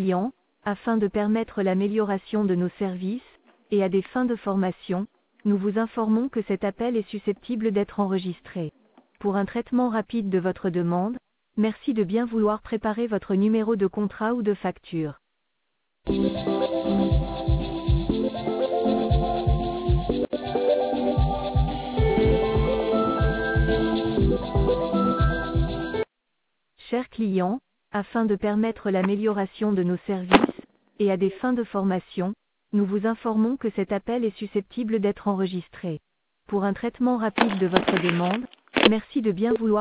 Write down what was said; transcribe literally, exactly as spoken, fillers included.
client, afin de permettre l'amélioration de nos services, et à des fins de formation, nous vous informons que cet appel est susceptible d'être enregistré. Pour un traitement rapide de votre demande, merci de bien vouloir préparer votre numéro de contrat ou de facture. Chers clients, afin de permettre l'amélioration de nos services, et à des fins de formation, nous vous informons que cet appel est susceptible d'être enregistré. Pour un traitement rapide de votre demande, merci de bien vouloir